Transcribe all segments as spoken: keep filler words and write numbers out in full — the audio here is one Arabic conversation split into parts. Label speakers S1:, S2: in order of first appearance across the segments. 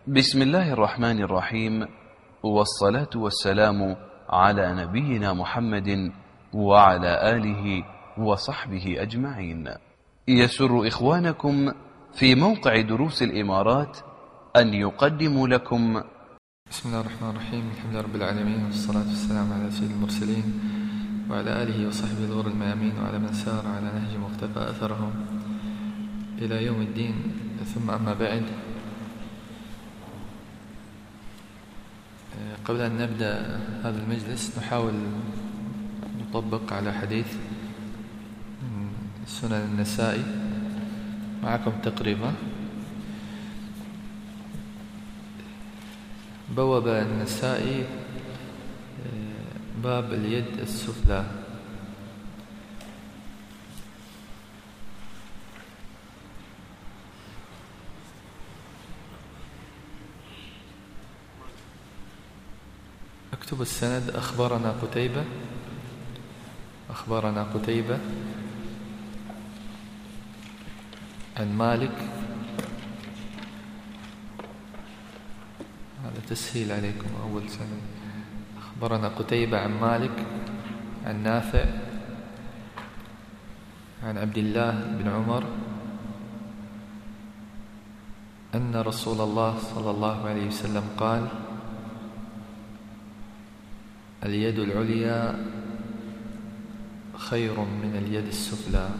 S1: بسم الله الرحمن الرحيم، والصلاة والسلام على نبينا محمد وعلى آله وصحبه أجمعين. يسر إخوانكم في موقع دروس الإمارات أن يقدموا لكم
S2: بسم الله الرحمن الرحيم. الحمد لله رب العالمين، والصلاة والسلام على سيد المرسلين وعلى آله وصحبه الغر الميامين وعلى من سار على نهج مقتفى أثرهم إلى يوم الدين. ثم أما بعد، قبل أن نبدأ هذا المجلس نحاول نطبق على حديث سنن النسائي معكم تقريبا. بوب النسائي باب اليد السفلى. اكتب السند: أخبرنا قتيبة أخبرنا قتيبة عن مالك. هذا تسهيل عليكم. أول سند: أخبرنا قتيبة عن مالك عن نافع عن عبد الله بن عمر أن رسول الله صلى الله عليه وسلم قال: اليد العليا خير من اليد السفلى.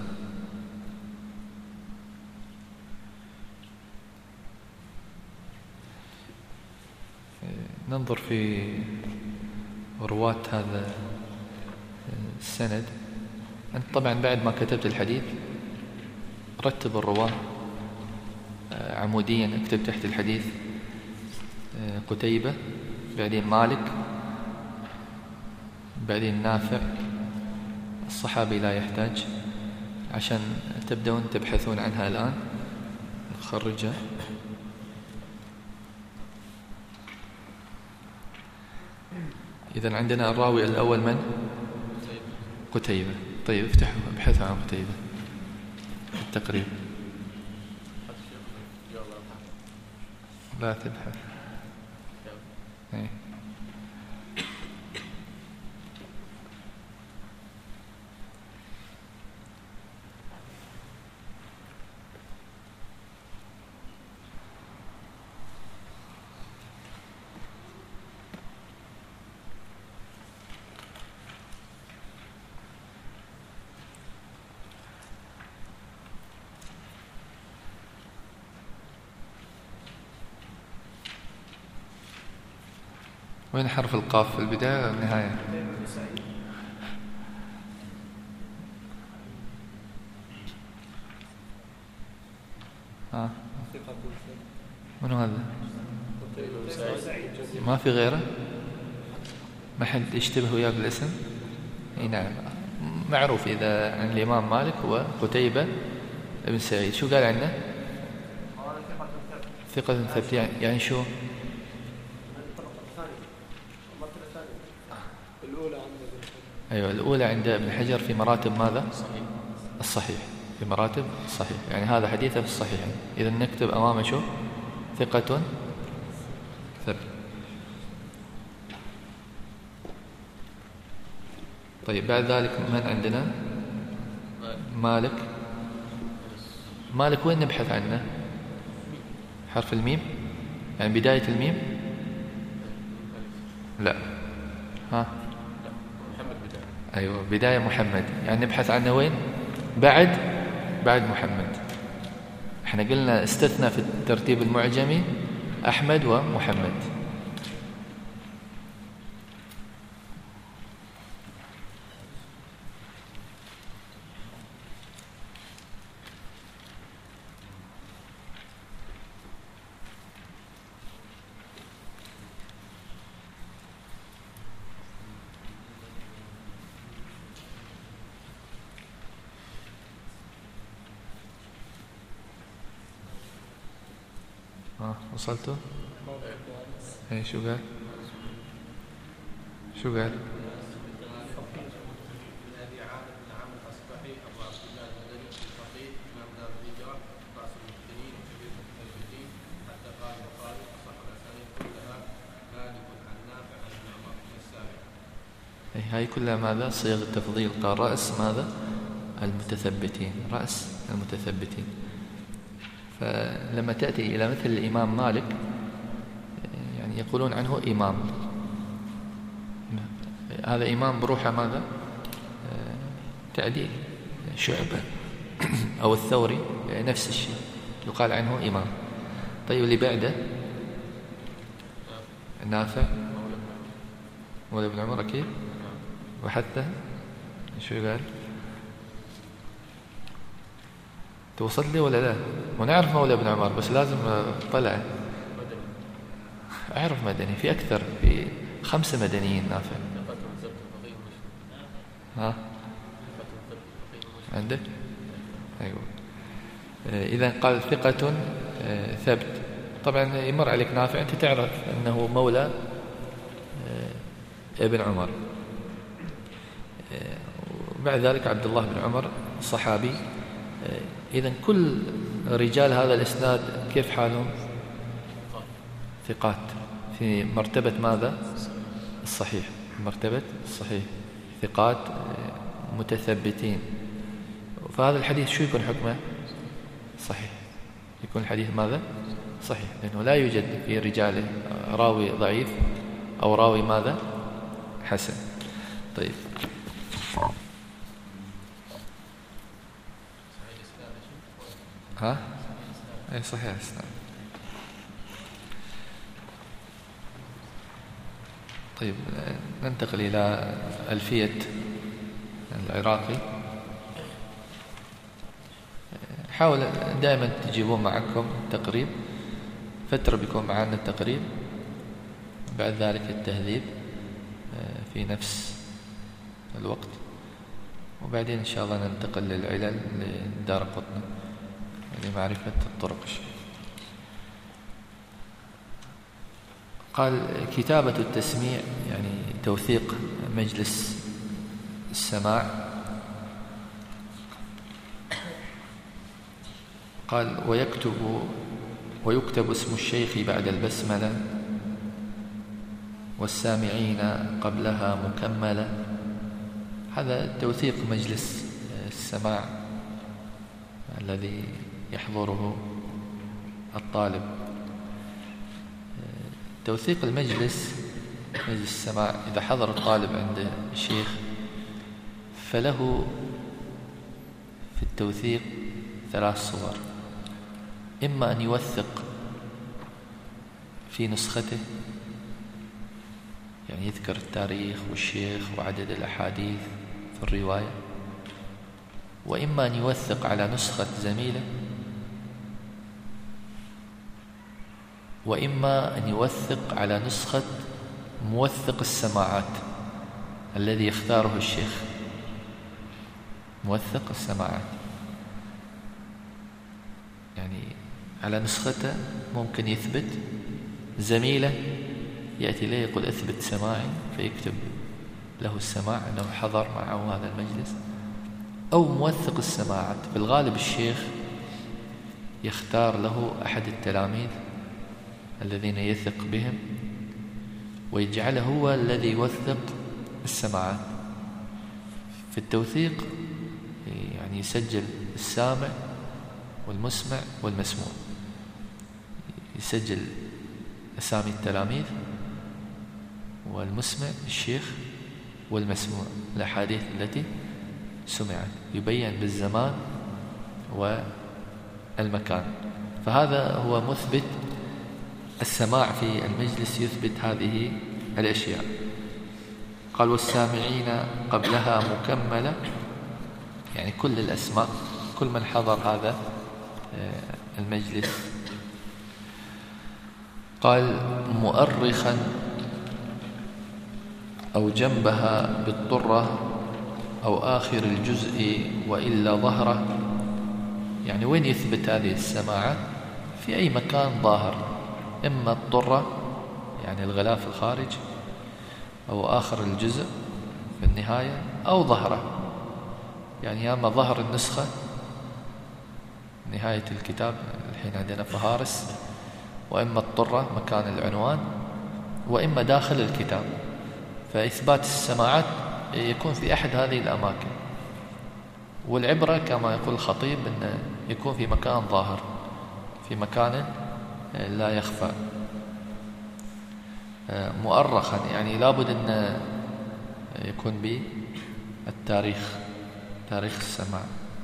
S2: ننظر في رواة هذا السند. أنت طبعا بعد ما كتبت الحديث رتب الرواة عموديا. اكتب تحت الحديث قتيبة، بعدين مالك، بعدين نافع. الصحابي لا يحتاج عشان تبدأون تبحثون عنها الآن. نخرجها. إذن عندنا الراوي الأول من؟ قتيبة. طيب افتحوا ابحثوا عن قتيبة التقريب. لا تبحث. ايه. وين حرف القاف؟ في البداية ولا النهاية؟ ها؟ من هذا؟ ما في غيره؟ ما حد يشتبه وياه بالاسم؟ اي نعم، معروف إذا عن الإمام مالك هو قتيبة بن سعيد. شو قال عنه؟ ثقة ثبت. يعني شو؟ أيوة، الأولى عند ابن حجر في مراتب ماذا؟ الصحيح. في مراتب الصحيح، يعني هذا حديثه في الصحيح. إذا نكتب أمامه شو؟ ثقة ثبت. طيب بعد ذلك من عندنا؟ مالك. مالك وين نبحث عنه؟ حرف الميم، يعني بداية الميم. لا. ها؟ أيوة، بداية محمد، يعني نبحث عنه وين؟ بعد بعد محمد. احنا قلنا استثنى في الترتيب المعجمي أحمد ومحمد. ها وصلتوا؟ ايه. شو قال؟ شو قال؟ هاي كلها ماذا؟ صيغ التفضيل. قال رأس ماذا؟ المتثبتين، رأس المتثبتين. فلما تأتي إلى مثل الإمام مالك يعني يقولون عنه إمام، هذا إمام بروحه ماذا؟ تعديل. شعبة أو الثوري نفس الشيء يقال عنه إمام. طيب اللي بعده نافع مولى ابن عمر أكيد، وحتى شو قال؟ توصل لي ولا لا؟ ونعرف مولى ابن عمر بس لازم طلع أعرف مدني، في أكثر، في خمسة مدنيين نافع. ها عندك؟ أيوة. إذا قال ثقة ثبت، طبعا يمر عليك نافع أنت تعرف أنه مولى ابن عمر. بعد ذلك عبد الله بن عمر الصحابي. إذن كل رجال هذا الإسناد كيف حالهم؟ ثقات في مرتبة ماذا؟ الصحيح، مرتبة الصحيح، ثقات متثبتين. فهذا الحديث شو يكون حكمه؟ صحيح. يكون الحديث ماذا؟ صحيح، لأنه لا يوجد في رجاله راوي ضعيف أو راوي ماذا؟ حسن. طيب ها؟ أي صحيح الإسلام. طيب ننتقل إلى ألفية العراقي. حاول دائما تجيبون معكم التقريب، فترة بيكون معنا التقريب، بعد ذلك التهذيب في نفس الوقت، وبعدين إن شاء الله ننتقل للعلل لدارقطني لمعرفة الطرق. قال كتابة التسميع يعني توثيق مجلس السماع. قال ويكتب ويكتب اسم الشيخ بعد البسملة والسامعين قبلها مكملة. هذا توثيق مجلس السماع الذي يحضره الطالب. توثيق المجلس، مجلس السماع، إذا حضر الطالب عند الشيخ فله في التوثيق ثلاث صور: إما أن يوثق في نسخته، يعني يذكر التاريخ والشيخ وعدد الأحاديث في الرواية، وإما أن يوثق على نسخة زميله، وإما أن يوثق على نسخة موثق السماعات الذي يختاره الشيخ. موثق السماعات يعني على نسخته ممكن يثبت، زميله يأتي إليه يقول أثبت سماعي فيكتب له السماع أنه حضر معه هذا المجلس. أو موثق السماعات، في الغالب الشيخ يختار له أحد التلاميذ الذين يثق بهم ويجعله هو الذي يوثق السماعات. في التوثيق يعني يسجل السامع والمسمع والمسموع، يسجل أسامي التلاميذ والمسمع الشيخ والمسموع الأحاديث التي سمعت، يبين بالزمان والمكان. فهذا هو مثبت السماع في المجلس، يثبت هذه الأشياء. قال والسامعين قبلها مكملة، يعني كل الأسماء، كل من حضر هذا المجلس. قال مؤرخا أو جنبها بالطرة أو آخر الجزء وإلا ظهره، يعني وين يثبت هذه السماعات؟ في أي مكان ظاهر، إما الطرة يعني الغلاف الخارج، أو آخر الجزء في النهاية، أو ظهره يعني يا أما ظهر النسخة نهاية الكتاب، الحين عندنا فهارس، وإما الطرة مكان العنوان، وإما داخل الكتاب. فإثبات السماعات يكون في أحد هذه الأماكن. والعبرة كما يقول الخطيب أن يكون في مكان ظاهر، في مكان لا يخفى، مؤرخا، يعني لابد أن يكون بالتاريخ، تاريخ السماع،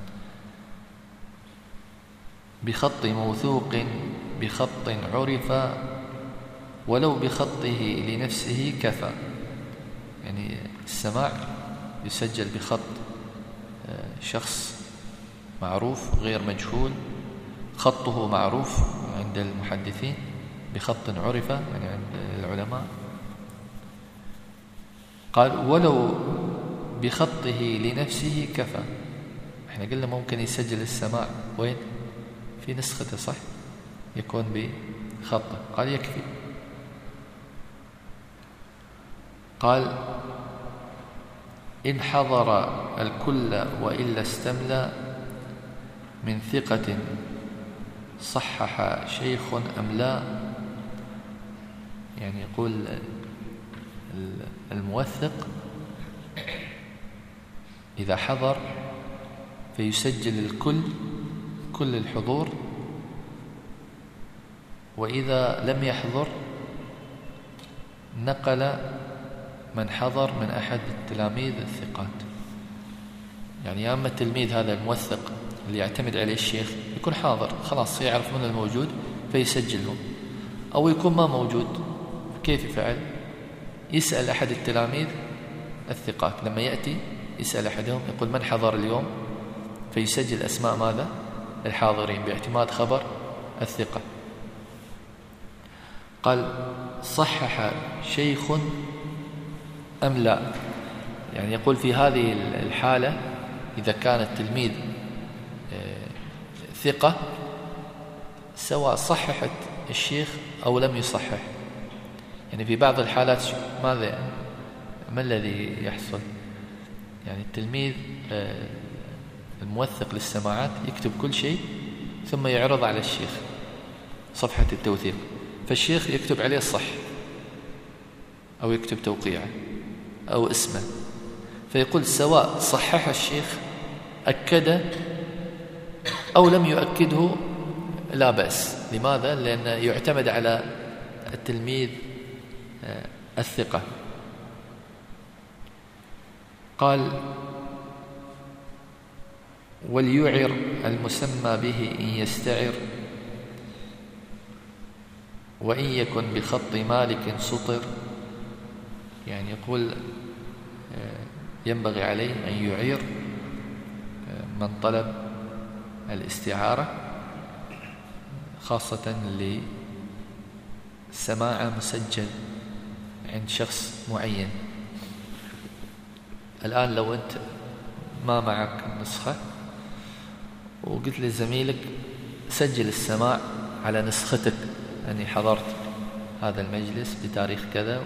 S2: بخط موثوق بخط عرف ولو بخطه لنفسه كفى. يعني السماع يسجل بخط شخص معروف غير مجهول، خطه معروف عند المحدثين، بخط عرف يعني عند العلماء. قال ولو بخطه لنفسه كفى. احنا قلنا ممكن يسجل السماع وين؟ في نسخته، صح؟ يكون بخطه. قال يكفي. قال إن حضر الكل وإلا استملى من ثقة صحح شيخ أم لا. يعني يقول الموثق إذا حضر فيسجل الكل، كل الحضور، وإذا لم يحضر نقل من حضر من أحد التلاميذ الثقات. يعني يا أما التلميذ هذا الموثق اللي يعتمد عليه الشيخ يكون حاضر، خلاص يعرف من الموجود فيسجله، أو يكون ما موجود. كيف يفعل؟ يسأل أحد التلاميذ الثقات، لما يأتي يسأل أحدهم يقول من حضر اليوم، فيسجل أسماء ماذا؟ الحاضرين باعتماد خبر الثقة. قال صحح شيخ أم لا. يعني يقول في هذه الحالة إذا كان التلميذ ثقة سواء صححت الشيخ أو لم يصحح. يعني في بعض الحالات ماذا ما الذي يحصل؟ يعني التلميذ الموثق للسماعات يكتب كل شيء ثم يعرض على الشيخ صفحة التوثيق، فالشيخ يكتب عليه الصح أو يكتب توقيعه أو اسمه، فيقول سواء صحح الشيخ أكده أو لم يؤكده لا بأس. لماذا؟ لأنه يعتمد على التلميذ الثقة. قال وليعر المسمى به إن يستعر، وإن يكن بخط مالك سطر. يعني يقول ينبغي عليه أن يعير من طلب الاستعارة، خاصة لسماع مسجل عند شخص معين. الآن لو أنت ما معك نسخة وقلت لزميلك سجل السماع على نسختك، أني حضرت هذا المجلس بتاريخ كذا،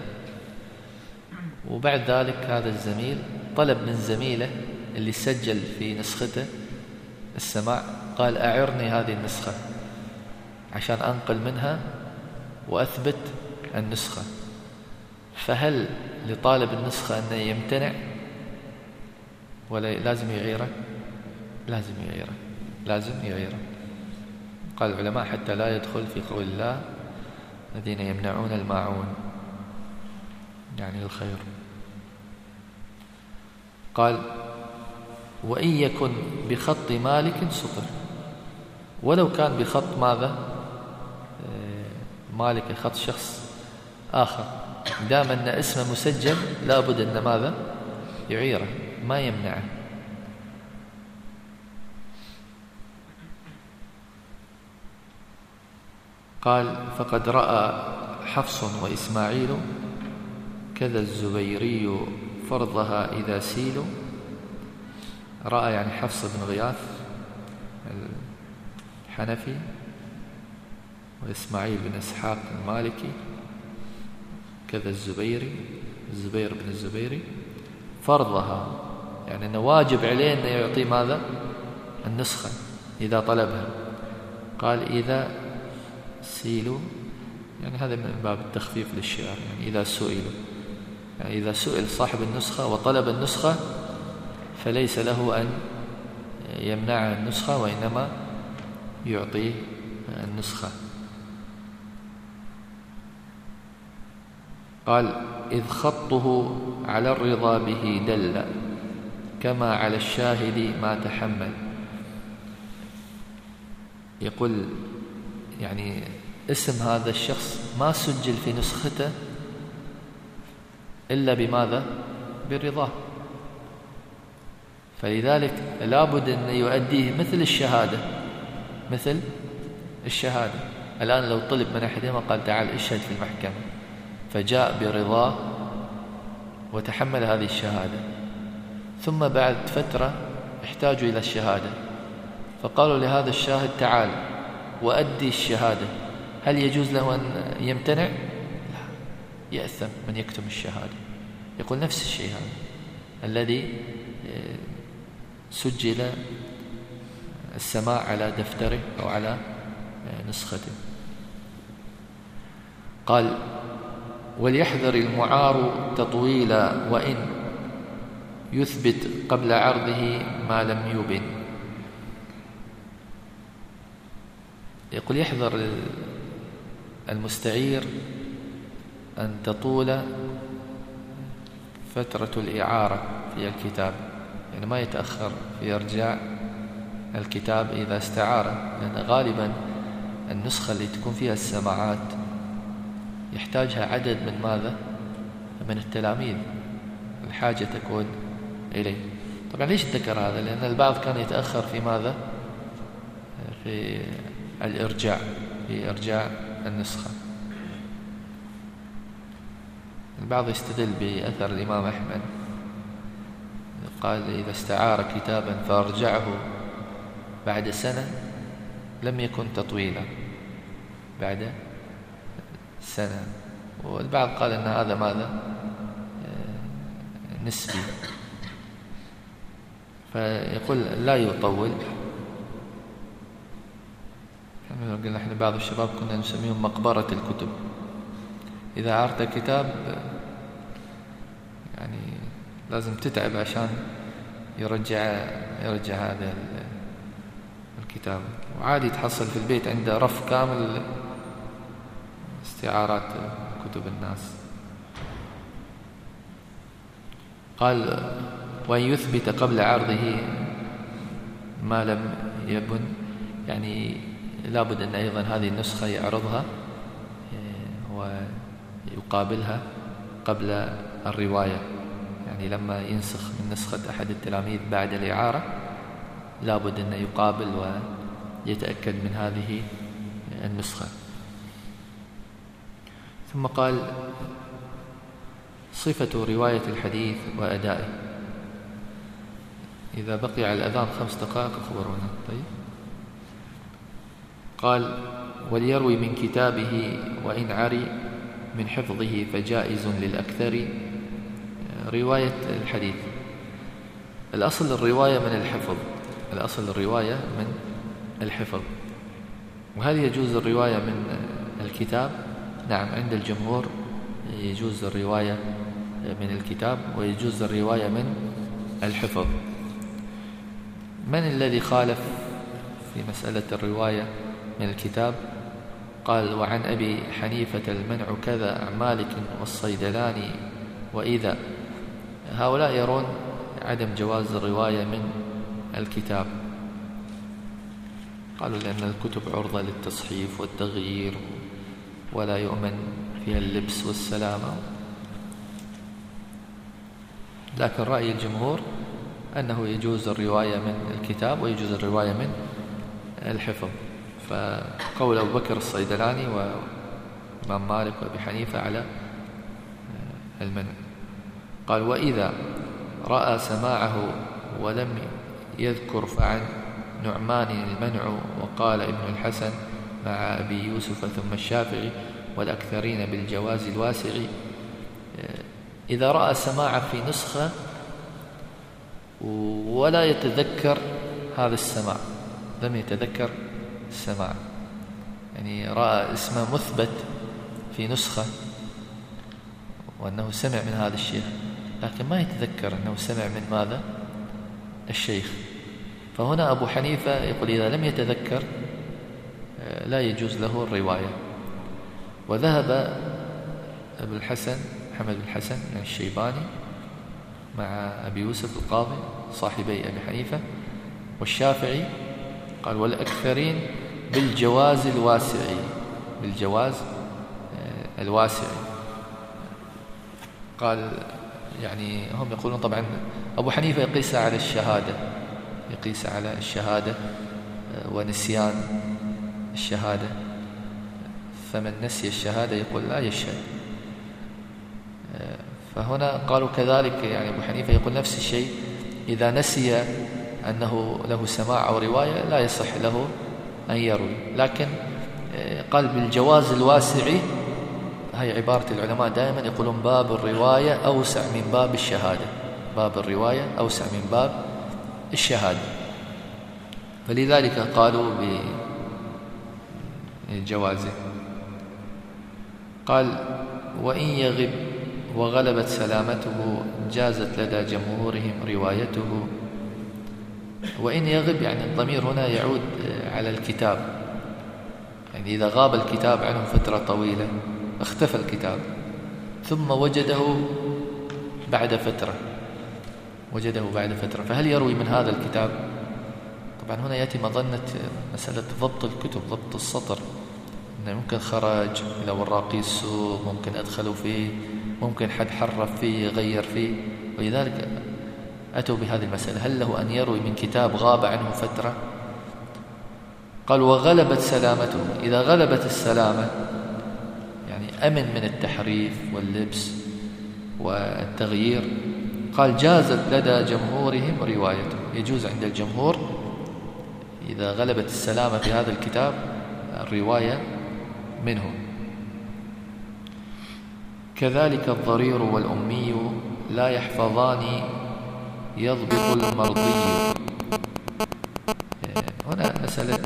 S2: وبعد ذلك هذا الزميل طلب من زميله اللي سجل في نسخته السماع، قال أعرني هذه النسخة عشان أنقل منها وأثبت النسخة. فهل لطالب النسخة أنه يمتنع ولا لازم يعيره؟ لازم يعيره، لازم يعيره. قال العلماء حتى لا يدخل في قول الله الذين يمنعون الماعون، يعني الخير. قال وإن يكن بخط مالك سطر، ولو كان بخط ماذا؟ مالك، خط شخص آخر، دام أن اسمه مسجل لابد أن ماذا؟ يعيره، ما يمنعه. قال فقد رأى حفص وإسماعيل كذا الزبيري فرضها إذا سيلوا. رأى يعني حفص بن غياث الحنفي وإسماعيل بن إسحاق المالكي كذا الزبيري، الزبير بن الزبيري، فرضها يعني أنه واجب عليه أنه يعطي ماذا؟ النسخة إذا طلبها. قال إذا سيلوا، يعني هذا من باب التخفيف للشعر، يعني إذا سئلوا. يعني إذا سئل صاحب النسخة وطلب النسخة فليس له أن يمنع النسخة، وإنما يعطيه النسخة. قال: إذ خطه على الرضا به دل، كما على الشاهد ما تحمل. يقول يعني اسم هذا الشخص ما سجل في نسخته إلا بماذا؟ برضاه، فلذلك لابد أن يؤديه مثل الشهادة، مثل الشهادة. الآن لو طلب من أحدهما قال: تعال اشهد في المحكمة، فجاء برضاه وتحمل هذه الشهادة، ثم بعد فترة احتاجوا إلى الشهادة، فقالوا لهذا الشاهد: تعال وأدي الشهادة، هل يجوز له أن يمتنع؟ لا، يأثم من يكتم الشهادة. يقول نفس الشيء هذا الذي سجل السماع على دفتره أو على نسخته. قال: وليحذر المعار تطويلا، وإن يثبت قبل عرضه ما لم يبن. يقول يحذر المستعير أن تطول فترة الإعارة في الكتاب، يعني ما يتأخر في إرجاع الكتاب إذا استعار، لأن غالبا النسخة اللي تكون فيها السماعات يحتاجها عدد من ماذا؟ من التلاميذ، الحاجة تكون إليه. طبعا ليش ذكر هذا؟ لأن البعض كان يتأخر في ماذا؟ في الإرجاع، في إرجاع النسخة. البعض يستدل بأثر الإمام أحمد، قال: إذا استعار كتابا فأرجعه بعد سنة لم يكن تطويلا، بعد سنة. والبعض قال أن هذا ماذا؟ نسبي، فيقول لا يطول. قلنا احنا بعض الشباب كنا نسميهم مقبرة الكتب، إذا عرت كتاب يعني لازم تتعب عشان يرجع يرجع هذا الكتاب، وعادي تحصل في البيت عنده رف كامل استعارات كتب الناس. قال: وأن يثبت قبل عرضه ما لم يبن، يعني لابد أن أيضا هذه النسخة يعرضها ويقابلها قبل الرواية، يعني لما ينسخ من نسخة أحد التلاميذ بعد الإعارة لابد أن يقابل ويتأكد من هذه النسخة. ثم قال: صفة رواية الحديث وأدائه. إذا بقي على الأذان خمس دقائق أخبرونا. طيب. قال: وليروي من كتابه وإن عري من حفظه فجائز للأكثر. رواية الحديث الأصل الرواية من الحفظ، الأصل الرواية من الحفظ. وهل يجوز الرواية من الكتاب؟ نعم، عند الجمهور يجوز الرواية من الكتاب ويجوز الرواية من الحفظ. من الذي خالف في مسألة الرواية من الكتاب؟ قال: وعن أبي حنيفة المنع كذا عن مالك والصيدلاني وإذا. هؤلاء يرون عدم جواز الرواية من الكتاب، قالوا لأن الكتب عرضة للتصحيف والتغيير ولا يؤمن فيها اللبس والسلامة. لكن رأي الجمهور أنه يجوز الرواية من الكتاب ويجوز الرواية من الحفظ. فقول أبو بكر الصيدلاني وإمام مالك وأبي حنيفة على المنع. قال: وإذا رأى سماعه ولم يذكر فعن نعمان المنع، وقال ابن الحسن مع أبي يوسف ثم الشافعي والأكثرين بالجواز الواسع. إذا رأى سماع في نسخة ولا يتذكر هذا السماع، لم يتذكر السماع، يعني رأى اسمه مثبت في نسخة وأنه سمع من هذا الشيخ، لكن ما يتذكر أنه سمع من ماذا؟ الشيخ. فهنا أبو حنيفة يقول إذا لم يتذكر لا يجوز له الرواية. وذهب أبو الحسن محمد بن الحسن الشيباني مع أبي يوسف القاضي صاحبي أبي حنيفة والشافعي، قال والأكثرين بالجواز الواسع، بالجواز الواسع. قال يعني هم يقولون طبعا أبو حنيفة يقيس على الشهادة، يقيس على الشهادة ونسيان الشهادة، فمن نسي الشهادة يقول لا يشهد. فهنا قالوا كذلك يعني أبو حنيفة يقول نفس الشيء، إذا نسي أنه له سماع أو رواية لا يصح له أن يروي. لكن قال بالجواز الواسع، هي عبارة العلماء دائما يقولون باب الرواية أوسع من باب الشهادة، باب الرواية أوسع من باب الشهادة، فلذلك قالوا بجوازه. قال وإن يغب وغلبت سلامته جازت لدى جمهورهم روايته. وإن يغب يعني الضمير هنا يعود على الكتاب، يعني إذا غاب الكتاب عنه فترة طويلة، اختفى الكتاب ثم وجده بعد فترة، وجده بعد فترة، فهل يروي من هذا الكتاب؟ طبعا هنا يأتي مظنة مسألة ضبط الكتب، ضبط السطر، إنه ممكن خرج إلى وراقي السوق، ممكن أدخلوا فيه، ممكن حد حرف فيه غير فيه، ولذلك أتوا بهذه المسألة، هل له أن يروي من كتاب غاب عنه فترة؟ قال وغلبت سلامته، إذا غلبت السلامة يعني أمن من التحريف واللبس والتغيير، قال جازت لدى جمهورهم روايته، يجوز عند الجمهور إذا غلبت السلامة في هذا الكتاب الرواية منه. كذلك الضرير والأمي لا يحفظان يضبط المرضي. هنا مسألة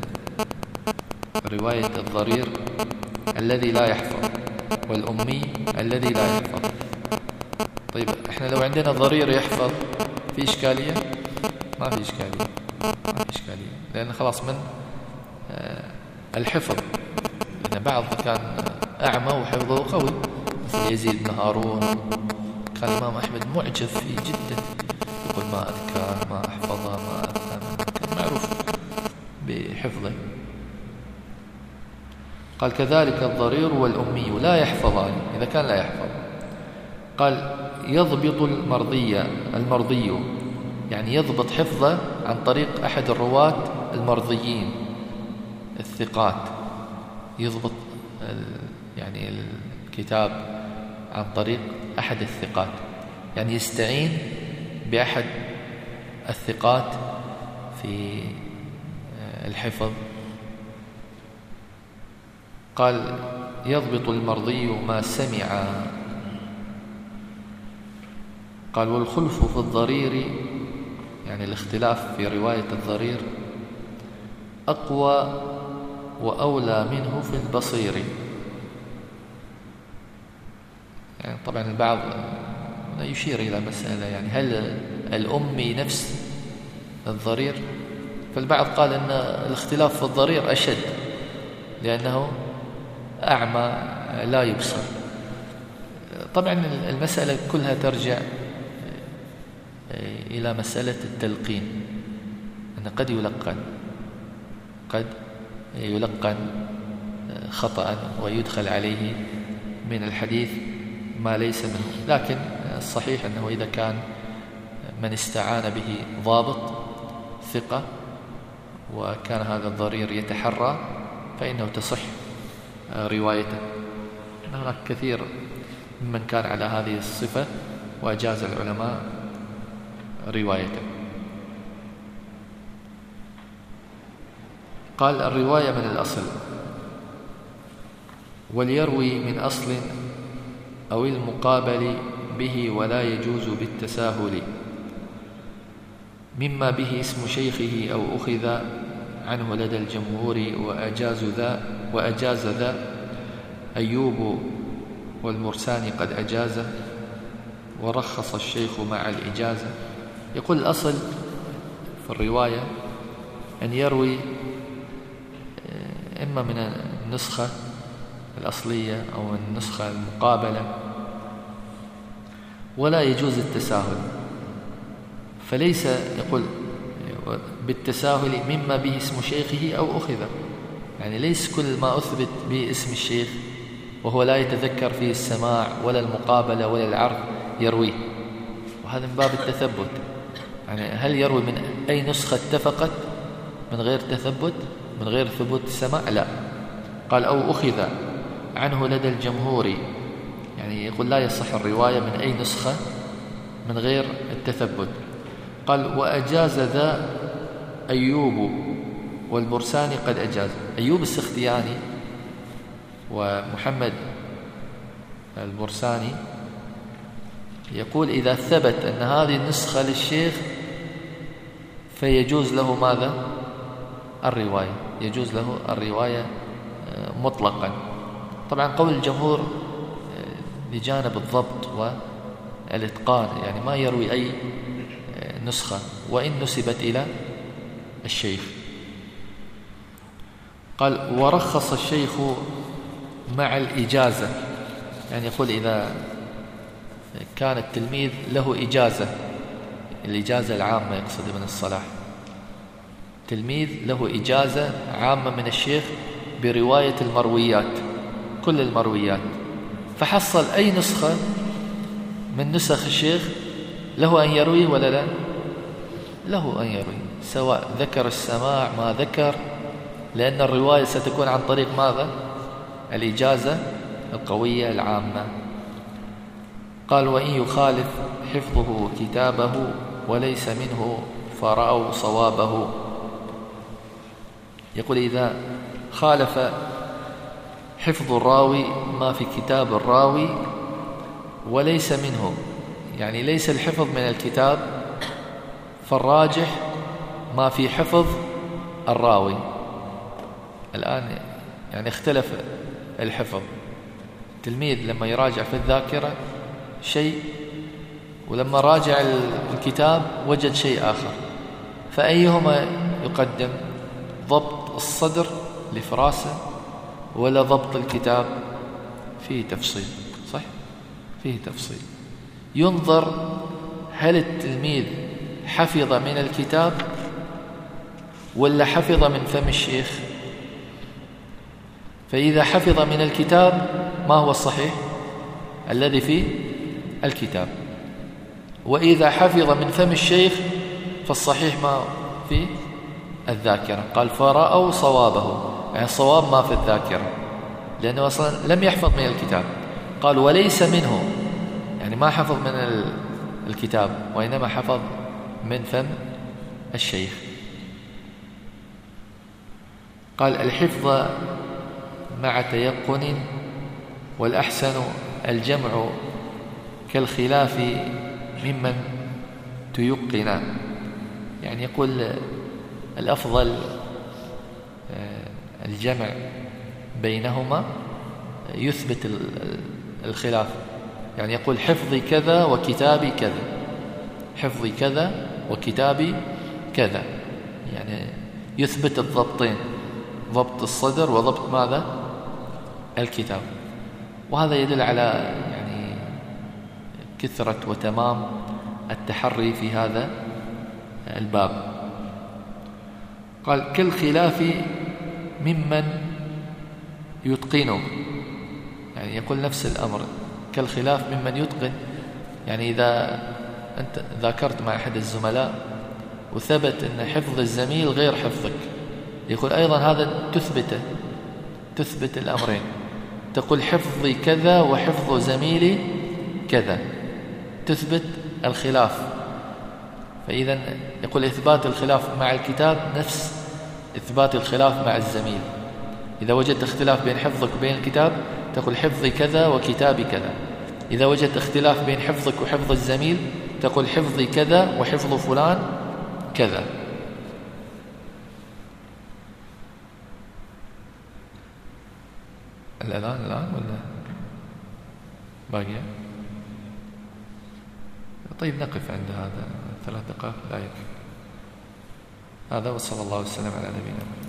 S2: رواية الضرير الذي لا يحفظ والأمي الذي لا يحفظ. طيب احنا لو عندنا ضرير يحفظ في إشكالية؟ ما في إشكالية، ما في إشكالية، لأن خلاص من الحفظ، لأن بعض كان أعمى وحفظه قوي مثل يزيد بن هارون، كان الإمام أحمد معجب فيه جدا، يقول ما أذكر ما أحفظه ما أفهم، كان معروف بحفظه. قال كذلك الضرير والأمي لا يحفظان، إذا كان لا يحفظ. قال يضبط المرضية، المرضي يعني يضبط حفظه عن طريق أحد الرواة المرضيين الثقات، يضبط يعني الكتاب عن طريق أحد الثقات، يعني يستعين بأحد الثقات في الحفظ. قال يضبط المرضي ما سمع. قال والخلف في الضرير يعني الاختلاف في رواية الضرير أقوى وأولى منه في البصير. يعني طبعا البعض يشير إلى مسألة يعني هل الأمي نفس الضرير؟ فالبعض قال أن الاختلاف في الضرير أشد لأنه أعمى لا يبصر. طبعا المسألة كلها ترجع إلى مسألة التلقين، أن قد يلقن قد يلقن خطأ ويدخل عليه من الحديث ما ليس منه، لكن الصحيح أنه إذا كان من استعان به ضابط ثقة وكان هذا الضرير يتحرى فإنه تصح روايته. هناك كثير ممن كان على هذه الصفة وأجاز العلماء روايته. قال الرواية من الأصل، وليروي من أصل أو المقابل به ولا يجوز بالتساهل، مما به اسم شيخه أو أخذ عنه لدى الجمهور وأجاز ذا وأجاز ذا أيوب والمرساني قد أجازه ورخص الشيخ مع الإجازة. يقول الأصل في الرواية أن يروي إما من النسخة الأصلية أو النسخة المقابلة، ولا يجوز التساهل. فليس يقول بالتساهل مما به اسم شيخه أو أخذ، يعني ليس كل ما أثبت به اسم الشيخ وهو لا يتذكر فيه السماع ولا المقابلة ولا العرض يرويه، وهذا من باب التثبت. يعني هل يروي من أي نسخة اتفقت من غير تثبت من غير ثبوت السماع؟ لا. قال أو أخذ عنه لدى الجمهور، يعني يقول لا يصح الرواية من أي نسخة من غير التثبت. قال وأجاز ذا أيوب والبرساني قد أجاز. أيوب السختياني ومحمد البرساني يقول إذا ثبت أن هذه النسخة للشيخ فيجوز له ماذا؟ الرواية، يجوز له الرواية مطلقا. طبعا قول الجمهور لجانب الضبط والإتقان، يعني ما يروي أي نسخة وإن نسبت إلى الشيخ. قال ورخص الشيخ مع الإجازة، يعني يقول إذا كان التلميذ له إجازة، الإجازة العامة يقصد من الصلاح، تلميذ له إجازة عامة من الشيخ برواية المرويات كل المرويات، فحصل أي نسخة من نسخ الشيخ له أن يروي ولا لا؟ له أن يروي، سواء ذكر السماع ما ذكر، لأن الرواية ستكون عن طريق ماذا؟ الإجازة القوية العامة. قال وإن يخالف حفظه كتابه وليس منه فرأوا صوابه. يقول إذا خالف حفظ الراوي ما في كتاب الراوي وليس منه، يعني ليس الحفظ من الكتاب، فالراجح ما في حفظ الراوي. الآن يعني اختلف الحفظ، التلميذ لما يراجع في الذاكرة شيء، ولما راجع الكتاب وجد شيء آخر، فأيهما يقدم؟ ضبط الصدر لفراسة ولا ضبط الكتاب؟ فيه تفصيل، صح؟ فيه تفصيل. ينظر هل التلميذ حفظ من الكتاب ولا حفظ من فم الشيخ. فإذا حفظ من الكتاب ما هو الصحيح؟ الذي فيه الكتاب. وإذا حفظ من فم الشيخ فالصحيح ما في الذاكرة. قال فرأوا صوابه، يعني الصواب ما في الذاكرة، لأنه أصلا لم يحفظ من الكتاب. قال وليس منه، يعني ما حفظ من الكتاب وإنما حفظ من فم الشيخ. قال الحفظ مع تيقن والأحسن الجمع كالخلاف ممن تيقن، يعني يقول الأفضل الجمع بينهما يثبت الخلاف، يعني يقول حفظي كذا وكتابي كذا، حفظي كذا وكتابي كذا، يعني يثبت الضبطين، ضبط الصدر وضبط ماذا؟ الكتاب. وهذا يدل على يعني كثرة وتمام التحري في هذا الباب. قال كالخلاف ممن يتقنه، يعني يقول نفس الأمر، كالخلاف ممن يتقن، يعني إذا أنت ذاكرت مع أحد الزملاء وثبت أن حفظ الزميل غير حفظك، يقول أيضا هذا تثبته، تثبت الأمرين، تقول حفظي كذا وحفظ زميلي كذا، تثبت الخلاف. فإذا يقول إثبات الخلاف مع الكتاب نفس إثبات الخلاف مع الزميل. إذا وجدت اختلاف بين حفظك وبين الكتاب تقول حفظي كذا وكتابي كذا. إذا وجدت اختلاف بين حفظك وحفظ الزميل تقول حفظي كذا وحفظ فلان كذا. الأذان الآن ولا باقية؟ طيب نقف عند هذا، ثلاث دقائق لا يكفي. هذا وصلى الله وسلم على نبينا محمد.